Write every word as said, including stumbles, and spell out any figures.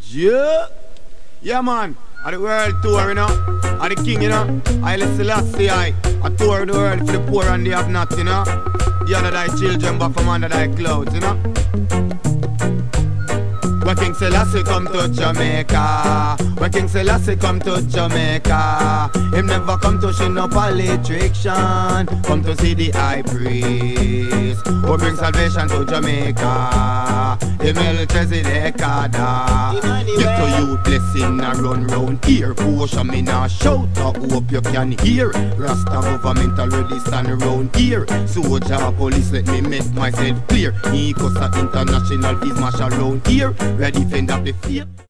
Yeah. Yeah, man. At the world tour, you know. At the king, you know. I let Selassie I. I tour the world for the poor and the have not, you know. The other thy children back from under thy clouds, you know. When King Selassie come to Jamaica, when King Selassie come to Jamaica, him never come to show no politician, come to see the high priest who bring salvation to Jamaica. Him Melchizedekada. Get to you blessing a run round here. Push me now shout, I hope you can hear. Rasta government already stand around here. Soldier police let me make myself clear. He cause a international peace march around here. We defend up the faith.